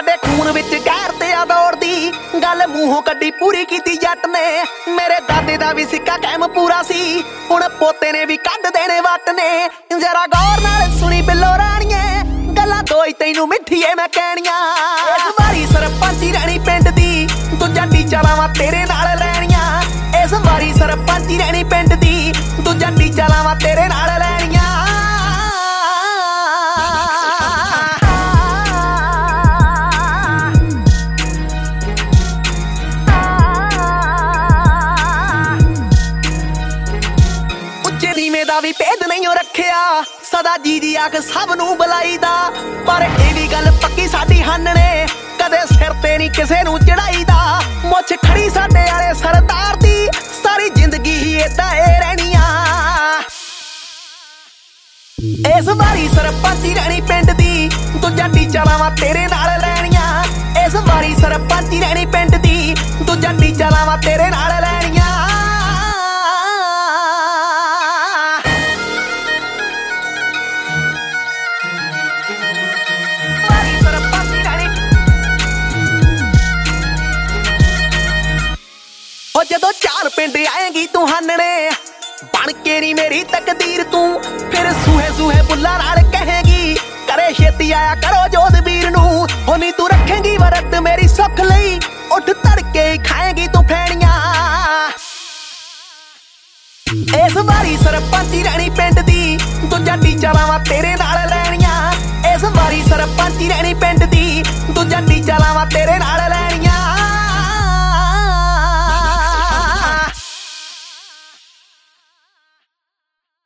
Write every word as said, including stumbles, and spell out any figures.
ਸਾਡੇ ਖੂਨ ਵਿੱਚ ਗੈਰ ਤੇ ਆ ਦੌੜਦੀ ਗੱਲ ਮੂੰਹੋਂ ਕੱਢੀ ਪੂਰੀ ਕੀਤੀ ਜੱਟ ਨੇ। ਮੇਰੇ ਦਾਦੇ ਦਾ ਵੀ ਸਿੱਕਾ ਕਾਇਮ ਪੂਰਾ ਸੀ, ਹੁਣ ਪੋਤੇ ਨੇ ਵੀ ਕੱਢ ਦੇਣੇ ਵੱਟ ਨੇ। ਜਰਾ ਗੌਰ ਨਾਲ ਸੁਣੀ ਬਿੱਲੋ ਰਾਣੀਏ, ਗੱਲਾਂ ਦੋ ਹੀ ਤੈਨੂੰ ਮਿੱਠੀਏ ਮੈਂ ਕਹਿਣੀਆਂ। ਇਸ ਵਾਰੀ ਸਰਪੰਚੀ ਰਹਿਣੀ ਪਿੰਡ ਦੀ, ਦੂਜਾ ਟੀਚਾ ਲਾਵਾਂ ਤੇਰੇ ਨਾਲ ਲੈਣੀਆਂ। ਇਸ ਵਾਰੀ ਸਰਪੰਚੀ ਰਹਿਣੀ ਪਿੰਡ ਦੀ, ਦੂਜਾ ਟੀਚਾ ਲਾਵਾਂ ਤੇਰੇ ਨਾਲ ਲੈਣੀਆਂ। ਦਾ ਵੀ ਭੇਦ ਨਹੀਂ ਰੱਖਿਆ, ਸਦਾ ਜੀ ਦੀ ਆਖ ਸਭ ਨੂੰ ਬੁਲਾਈਦਾ। ਪਰ ਇਹ ਵੀ ਗੱਲ ਪੱਕੀ ਸਾਡੀ ਹਾਨਣੇ, ਕਦੇ ਸਿਰ ਤੇ ਨਹੀਂ ਕਿਸੇ ਨੂੰ ਚੜਾਈਦਾ। ਮੁੱਛ ਖੜੀ ਸਾਡੇ ਵਾਲੇ ਸਰਦਾਰ ਦੀ, ਸਾਰੀ ਜ਼ਿੰਦਗੀ ਹੀ ਏਦਾਂ ਏ ਰਹਿਣੀਆਂ। ਇਸ ਵਾਰੀ ਸਰਪੰਚੀ ਰਹਿਣੀ ਪਿੰਡ ਦੀ, ਦੂਜਾ ਟੀਚਾ ਲਾਵਾਂ ਤੇਰੇ ਨਾਲ ਲੈਣੀਆਂ। ਇਸ ਵਾਰੀ ਸਰਪੰਚੀ ਰਹਿਣੀ ਪਿੰਡ ਦੀ, ਦੂਜਾ ਟੀਚਾ ਲਾਵਾਂ ਤੇਰੇ ਨਾਲ ਲੈਣੀਆਂ। ਉਹ ਜਦੋਂ ਚਾਰ ਪਿੰਡ ਆਏਗੀ ਤੂੰ ਹਾਨਣੇ, ਬਣ ਕੇ ਨੀ ਮੇਰੀ ਤਕਦੀਰ ਤੂੰ। ਫਿਰ ਸੂਹੇ ਸੂਹੇ ਬੁੱਲਾਂ ਨਾਲ ਕਹੇਗੀ, ਕਰੇ ਛੇਤੀ ਆਇਆ ਕਰੋ ਜੋਧਵੀਰ ਨੂੰ। ਹੋ ਨੀ ਤੂੰ ਰੱਖੇਂਗੀ ਵਰਤ ਮੇਰੀ ਸੁੱਖ ਲਈ, ਉੱਠ ਤੜਕੇ ਹੀ ਖਾਏਗੀ ਤੂੰ ਫੈਣੀਆਂ। ਇਸ ਵਾਰੀ ਸਰਪੰਚੀ ਰਹਿਣੀ ਪਿੰਡ ਦੀ, ਦੂਜਾ ਟੀਚਾ ਲਾਵਾਂ ਤੇਰੇ ਨਾਲ ਲੈਣੀਆਂ। ਇਸ ਵਾਰੀ ਸਰਪੰਚੀ ਰਹਿਣੀ ਪਿੰਡ ਦੀ, ਦੂਜਾ